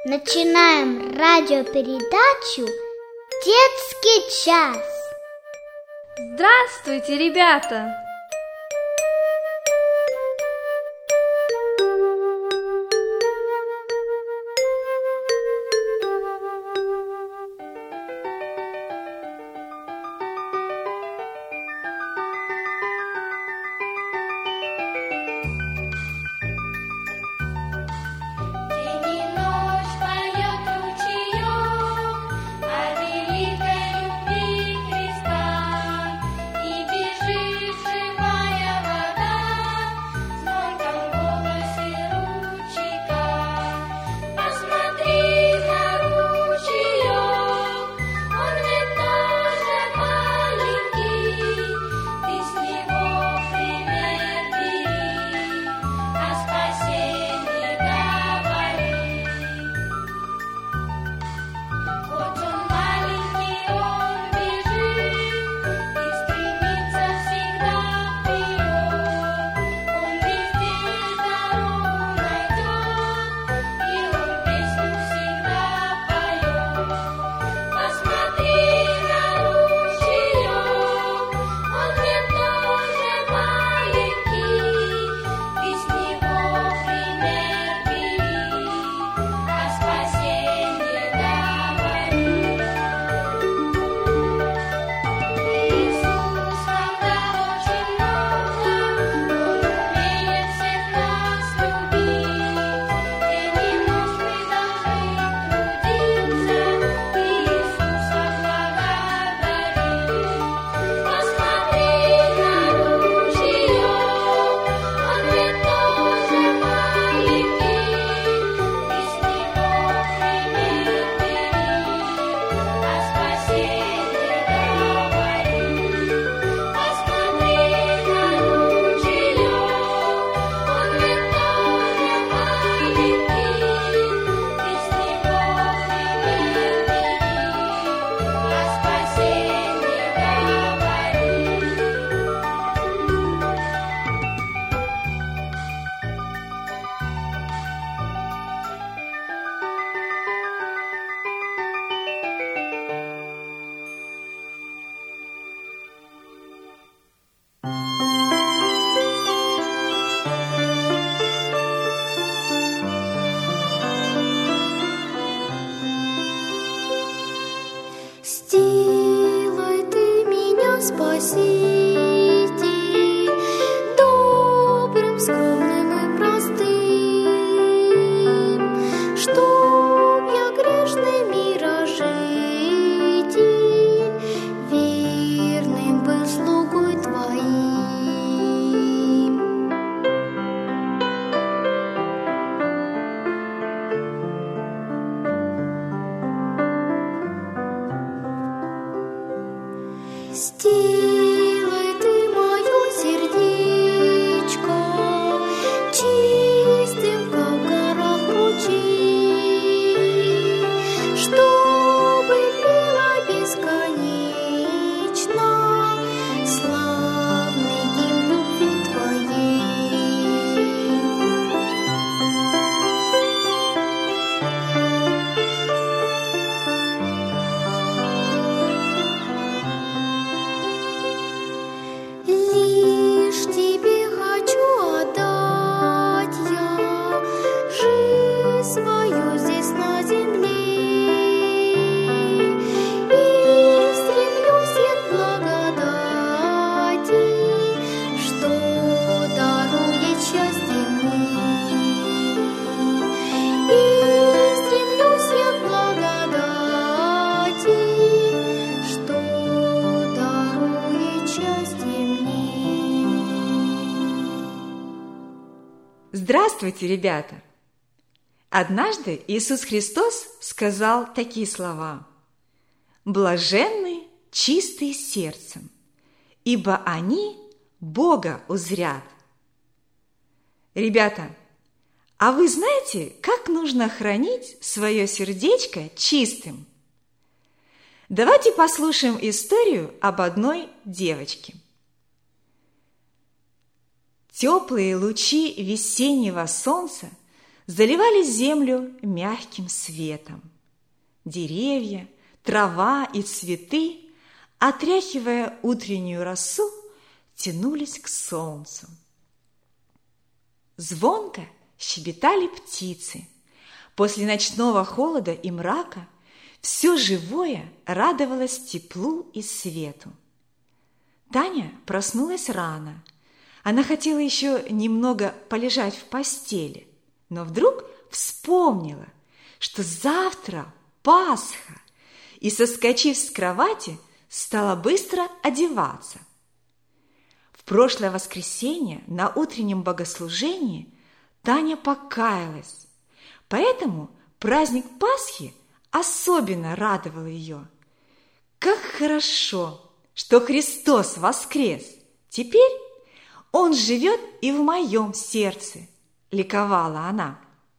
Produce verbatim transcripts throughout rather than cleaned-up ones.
Начинаем радиопередачу «Детский час». Здравствуйте, ребята! Сделай ты меня, Спаситель, добрым, скромным и простым, чтоб я грешный мирожитель, верным был слугой Твоим. Сделай ты мое сердечко чистым, как в горах ручей, чтобы пела бесконечно славный гимн любви Твоей. Лишь Тебе хочу отдать я жизнь свою здесь на земле, и стремлюсь я к благодати, что дарует счастье мне. И стремлюсь я к благодати, что дарует счастье мне. Здравствуйте, ребята! Однажды Иисус Христос сказал такие слова: «Блаженны чистые сердцем, ибо они Бога узрят». Ребята, а вы знаете, как нужно хранить свое сердечко чистым? Давайте послушаем историю об одной девочке. Теплые лучи весеннего солнца заливали землю мягким светом. Деревья, трава и цветы, отряхивая утреннюю росу, тянулись к солнцу. Звонко щебетали птицы. После ночного холода и мрака все живое радовалось теплу и свету. Таня проснулась рано. Она хотела еще немного полежать в постели, но вдруг вспомнила, что завтра Пасха, и, соскочив с кровати, стала быстро одеваться. В прошлое воскресенье на утреннем богослужении Таня покаялась, поэтому праздник Пасхи особенно радовал ее. Как хорошо, что Христос воскрес! Теперь Он живет и в моем сердце, ликовала она.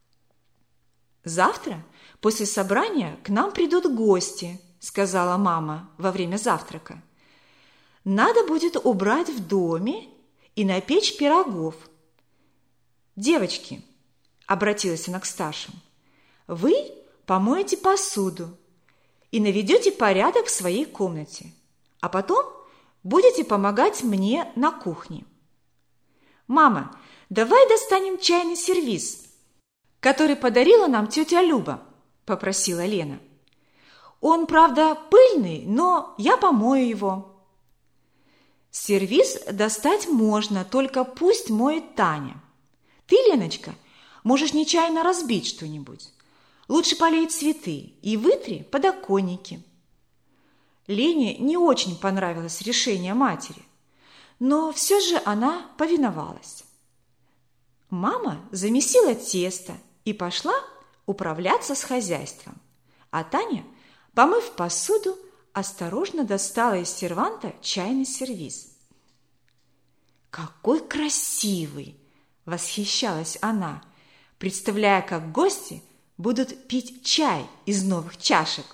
Завтра после собрания к нам придут гости, сказала мама во время завтрака. Надо будет убрать в доме и напечь пирогов. Девочки, обратилась она к старшим, вы помоете посуду и наведете порядок в своей комнате, а потом будете помогать мне на кухне. Мама, давай достанем чайный сервиз, который подарила нам тетя Люба, попросила Лена. Он, правда, пыльный, но я помою его. Сервиз достать можно, только пусть моет Таня. Ты, Леночка, можешь нечаянно разбить что-нибудь. Лучше полей цветы и вытри подоконники. Лене не очень понравилось решение матери, но все же она повиновалась. Мама замесила тесто и пошла управляться с хозяйством, а Таня, помыв посуду, осторожно достала из серванта чайный сервиз. «Какой красивый!» – восхищалась она, представляя, как гости будут пить чай из новых чашек.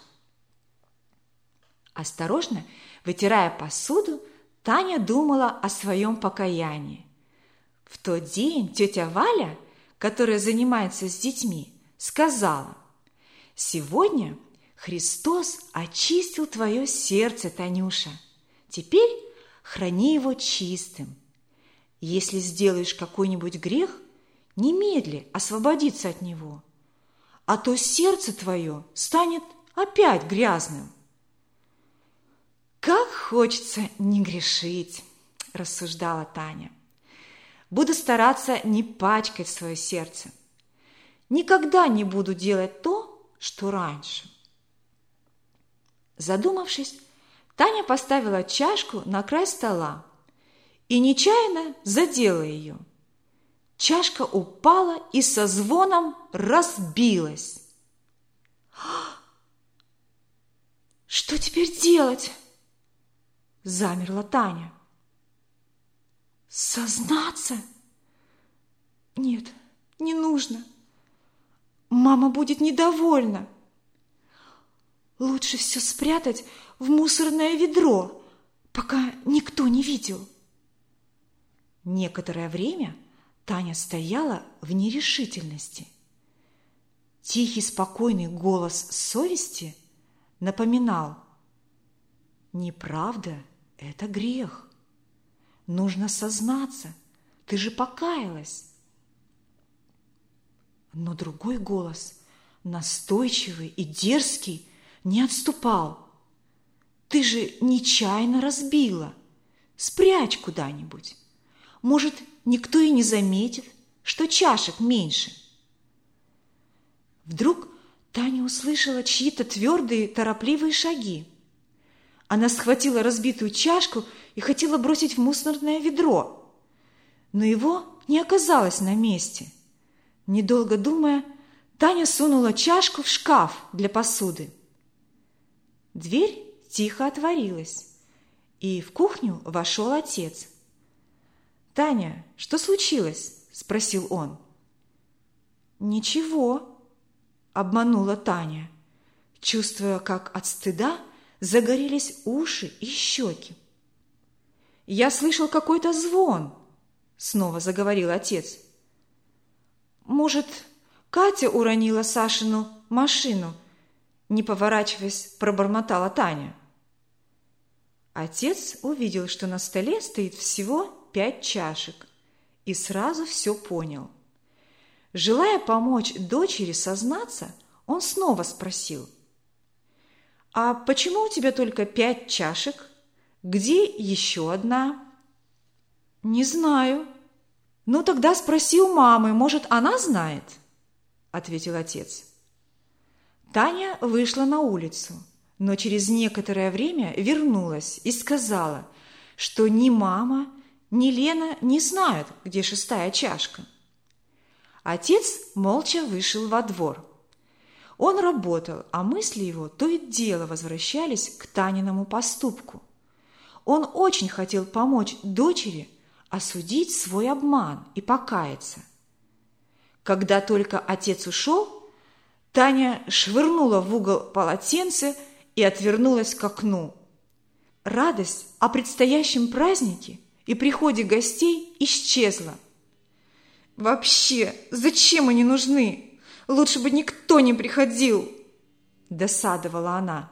Осторожно вытирая посуду, Таня думала о своем покаянии. В тот день тетя Валя, которая занимается с детьми, сказала: «Сегодня Христос очистил твое сердце, Танюша. Теперь храни его чистым. Если сделаешь какой-нибудь грех, немедли освободиться от него, а то сердце твое станет опять грязным». «Как хочется не грешить», – рассуждала Таня. «Буду стараться не пачкать свое сердце. Никогда не буду делать то, что раньше». Задумавшись, Таня поставила чашку на край стола и нечаянно задела ее. Чашка упала и со звоном разбилась. «Что теперь делать?» – замерла Таня. «Сознаться? Нет, не нужно. Мама будет недовольна. Лучше все спрятать в мусорное ведро, пока никто не видел». Некоторое время Таня стояла в нерешительности. Тихий, спокойный голос совести напоминал: «Неправда – это грех. Нужно сознаться, ты же покаялась». Но другой голос, настойчивый и дерзкий, не отступал. «Ты же нечаянно разбила. Спрячь куда-нибудь. Может, никто и не заметит, что чашек меньше». Вдруг Таня услышала чьи-то твердые, торопливые шаги. Она схватила разбитую чашку и хотела бросить в мусорное ведро, но его не оказалось на месте. Недолго думая, Таня сунула чашку в шкаф для посуды. Дверь тихо отворилась, и в кухню вошел отец. «Таня, что случилось?» – спросил он. «Ничего», – обманула Таня, чувствуя, как от стыда загорелись уши и щеки. «Я слышал какой-то звон», – снова заговорил отец. «Может, Катя уронила Сашину машину, не поворачиваясь, пробормотала Таня. Отец увидел, что на столе стоит всего пять чашек, и сразу все понял. Желая помочь дочери сознаться, он снова спросил: «А почему у тебя только пять чашек? Где еще одна?» «Не знаю». «Ну, тогда спроси у мамы, может, она знает?» – ответил отец. Таня вышла на улицу, но через некоторое время вернулась и сказала, что ни мама, ни Лена не знают, где шестая чашка. Отец молча вышел во двор. Он работал, а мысли его то и дело возвращались к Таниному поступку. Он очень хотел помочь дочери осудить свой обман и покаяться. Когда только отец ушел, Таня швырнула в угол полотенце и отвернулась к окну. Радость о предстоящем празднике и приходе гостей исчезла. «Вообще, зачем они нужны? Лучше бы никто не приходил!» – досадовала она.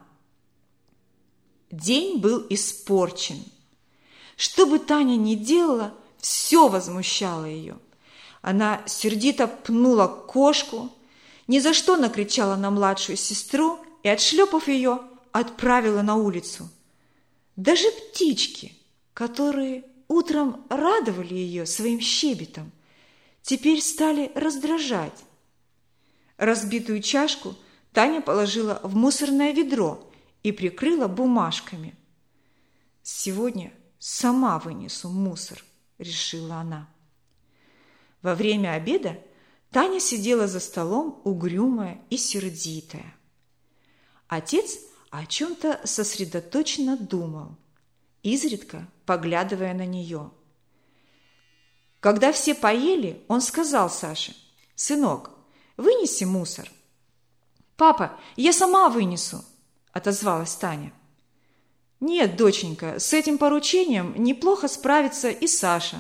День был испорчен. Что бы Таня ни делала, все возмущало ее. Она сердито пнула кошку, ни за что накричала на младшую сестру и, отшлепав ее, отправила на улицу. Даже птички, которые утром радовали ее своим щебетом, теперь стали раздражать. Разбитую чашку Таня положила в мусорное ведро и прикрыла бумажками. «Сегодня сама вынесу мусор», – решила она. Во время обеда Таня сидела за столом угрюмая и сердитая. Отец о чем-то сосредоточенно думал, изредка поглядывая на нее. Когда все поели, он сказал Саше: «Сынок, вынеси мусор». «Папа, я сама вынесу», – отозвалась Таня. «Нет, доченька, с этим поручением неплохо справится и Саша».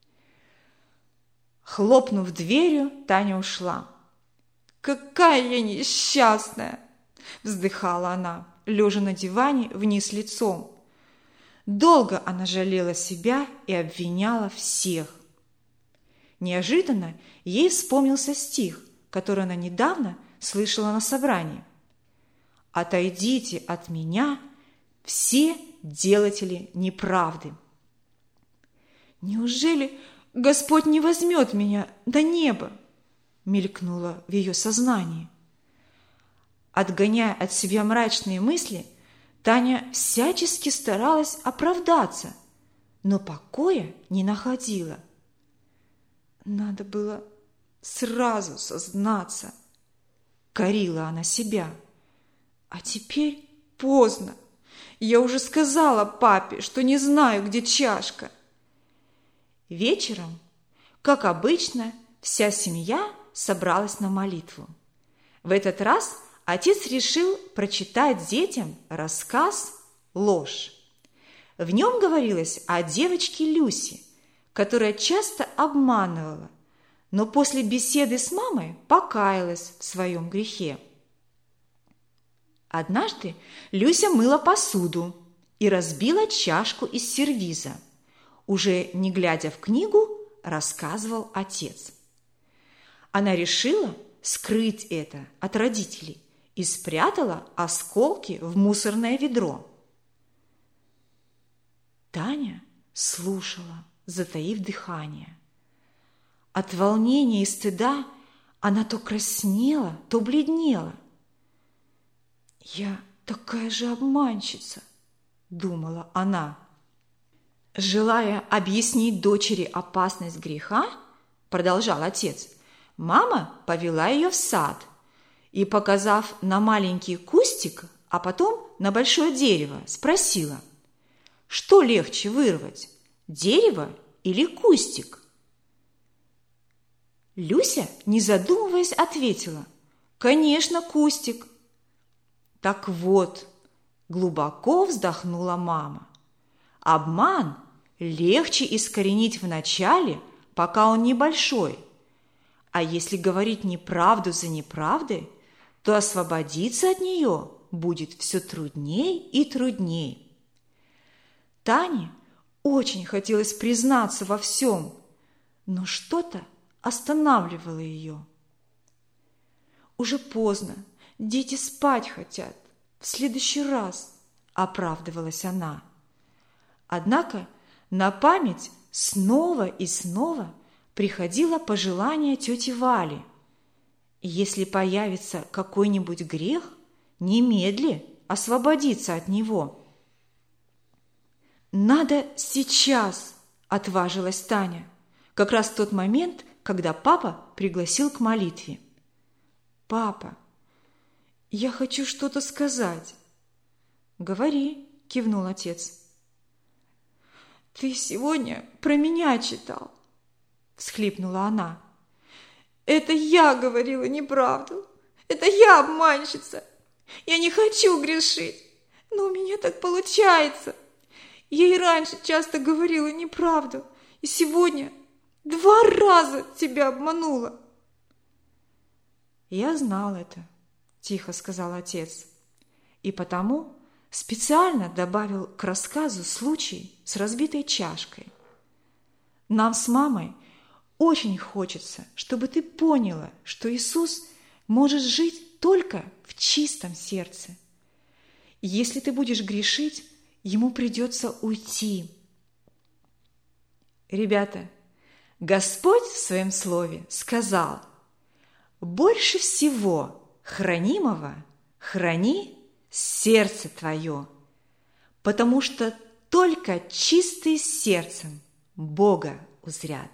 Хлопнув дверью, Таня ушла. «Какая я несчастная!» – вздыхала она, лежа на диване вниз лицом. Долго она жалела себя и обвиняла всех. Неожиданно ей вспомнился стих, который она недавно слышала на собрании. «Отойдите от меня, все делатели неправды». «Неужели Господь не возьмет меня до неба?» мелькнуло в ее сознании. Отгоняя от себя мрачные мысли, Таня всячески старалась оправдаться, но покоя не находила. «Надо было сразу сознаться», — корила она себя. «А теперь поздно. Я уже сказала папе, что не знаю, где чашка». Вечером, как обычно, вся семья собралась на молитву. В этот раз отец решил прочитать детям рассказ «Ложь». В нем говорилось о девочке Люсе, которая часто обманывала, но после беседы с мамой покаялась в своем грехе. Однажды Люся мыла посуду и разбила чашку из сервиза. Уже не глядя в книгу, рассказывал отец. Она решила скрыть это от родителей и спрятала осколки в мусорное ведро. Таня слушала, затаив дыхание. От волнения и стыда она то краснела, то бледнела. «Я такая же обманщица», — думала она. Желая объяснить дочери опасность греха, продолжал отец, мама повела ее в сад и, показав на маленький кустик, а потом на большое дерево, спросила: «Что легче вырвать, дерево или кустик?» Люся, не задумываясь, ответила: «Конечно, кустик». Так вот, глубоко вздохнула мама, обман легче искоренить вначале, пока он небольшой, А если говорить неправду за неправдой, то освободиться от нее будет все трудней и трудней. Тане очень хотелось признаться во всем, но что-то останавливало ее. «Уже поздно, дети спать хотят. В следующий раз», – оправдывалась она. Однако на память снова и снова приходило пожелание тети Вали: если появится какой-нибудь грех, немедли освободиться от него. «Надо сейчас», – отважилась Таня, как раз в тот момент, когда папа пригласил к молитве. «Папа, я хочу что-то сказать». «Говори», – кивнул отец. «Ты сегодня про меня читал», – всхлипнула она. «Это я говорила неправду. Это я обманщица. Я не хочу грешить, но у меня так получается. Я и раньше часто говорила неправду, и сегодня два раза тебя обманула». «Я знал это», – тихо сказал отец, и потому специально добавил к рассказу случай с разбитой чашкой. «Нам с мамой очень хочется, чтобы ты поняла, что Иисус может жить только в чистом сердце. Если ты будешь грешить, Ему придется уйти». Ребята, Господь в Своем Слове сказал: «Больше всего хранимого храни сердце твое, потому что только чистые сердцем Бога узрят».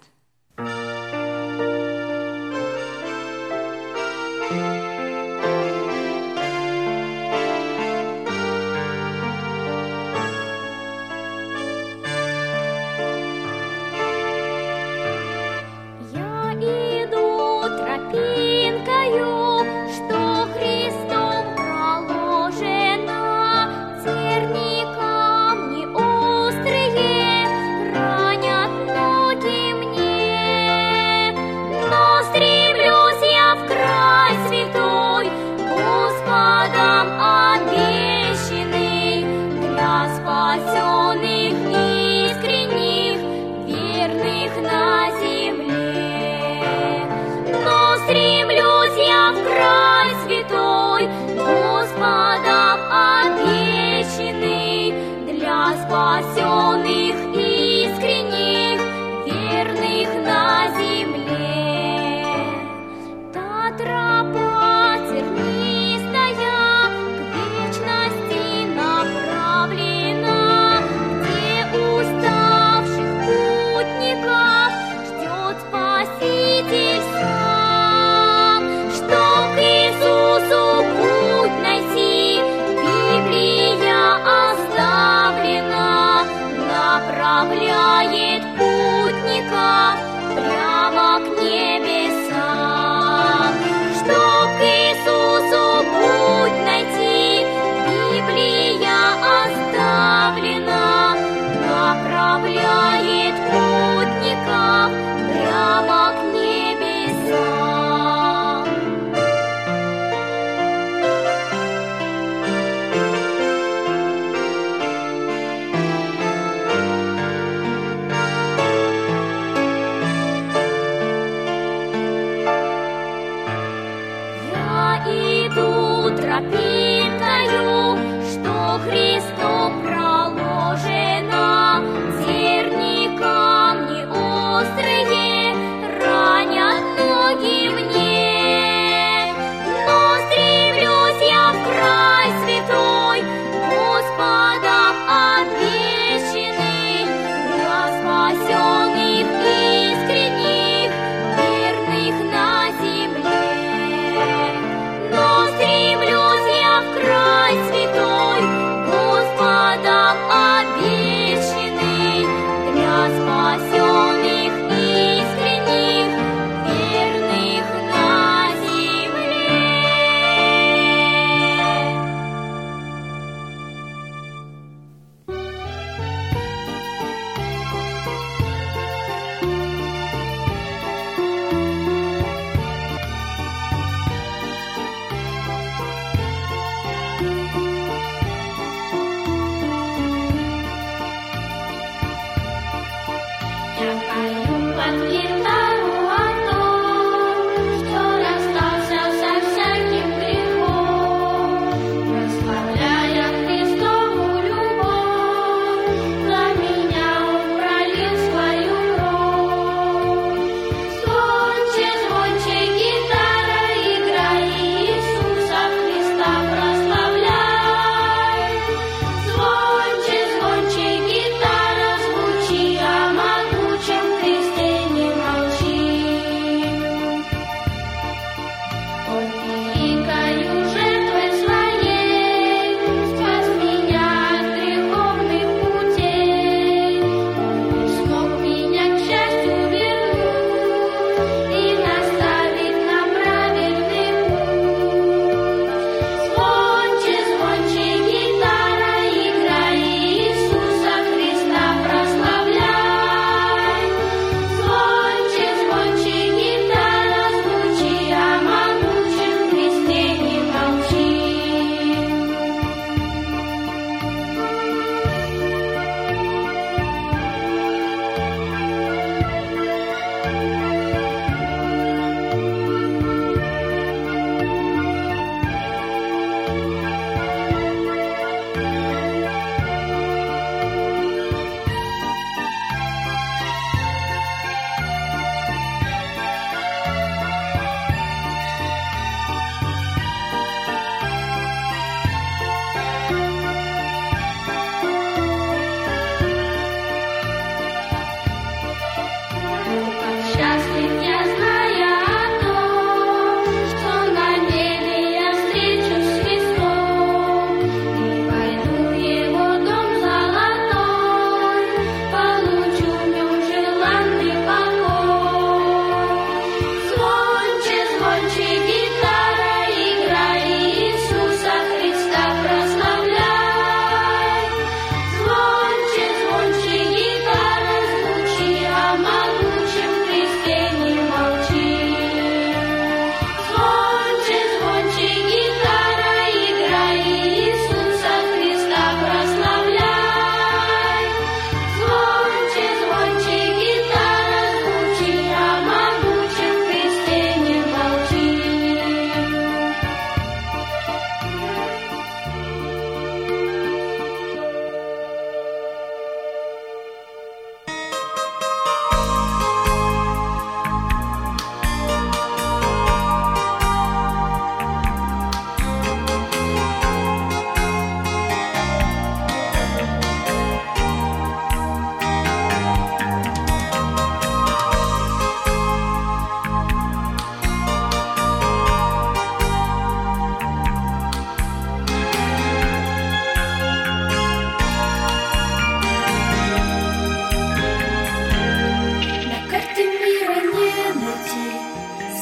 Спасенных, искренних, верных на земле. Та тропа тернистая к вечности направлена, где уставших путников ждет Спаситель сам. Чтоб к Иисусу путь найти, Библия оставлена, направляет путников прямо к небесам. Чтоб к Иисусу путь найти, Библия оставлена, направляет путников прямо к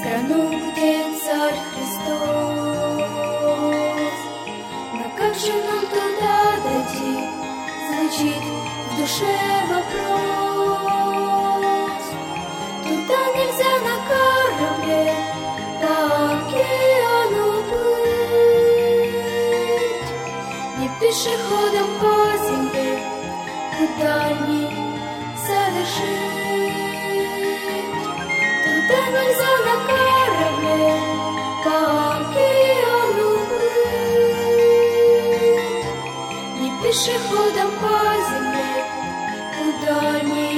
страну, где царь Христос. Но как же нам туда дойти? Звучит в душе вопрос. Туда нельзя на корабле по океану плыть, не пешеходом по земле, куда ни совершить. Туда нельзя на корабле по океану плыть, не пешеходом по земле, куда ни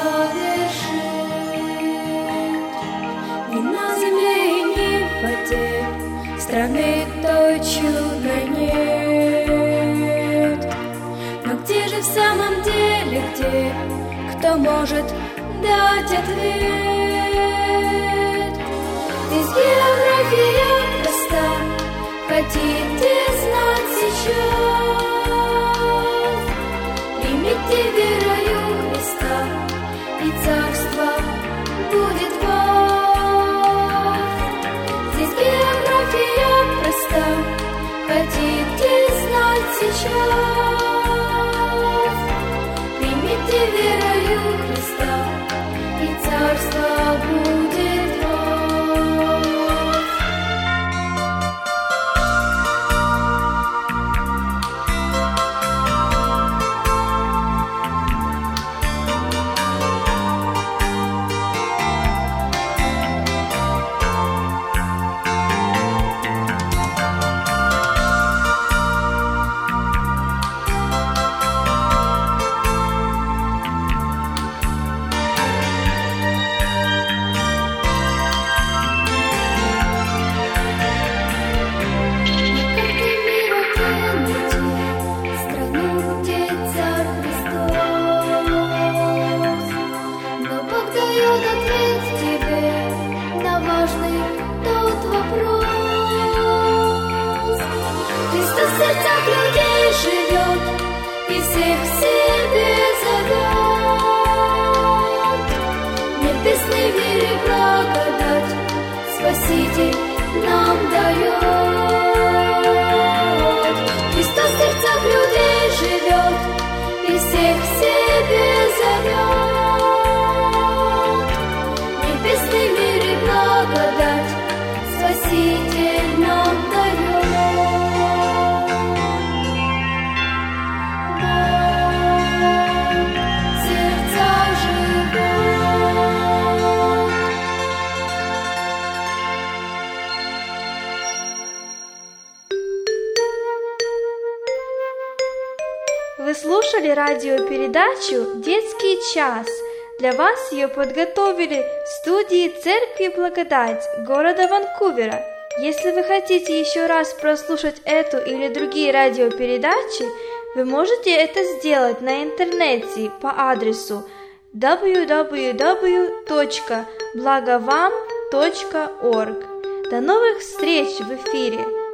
совершить. Ни на земле и ни в воде страны той чудной нет. Но где же в самом деле, где кто может дать ответ? Здесь география проста, хотите знать сейчас? Примите верою Христа, и царство будет вас. Здесь география проста, хотите знать сейчас? Примите верою Христа, и царство будет вас. Спаситель нам дает. Христос в сердцах людей живет и всех в себе зовет. Небесный мир и благодать Спаситель нам дает. Бог в сердцах живет. Вы слушали радиопередачу «Детский час». Для вас ее подготовили в студии Церкви Благодать города Ванкувера. Если вы хотите еще раз прослушать эту или другие радиопередачи, вы можете это сделать на интернете по адресу дабл ю дабл ю дабл ю точка благовам точка орг. До новых встреч в эфире!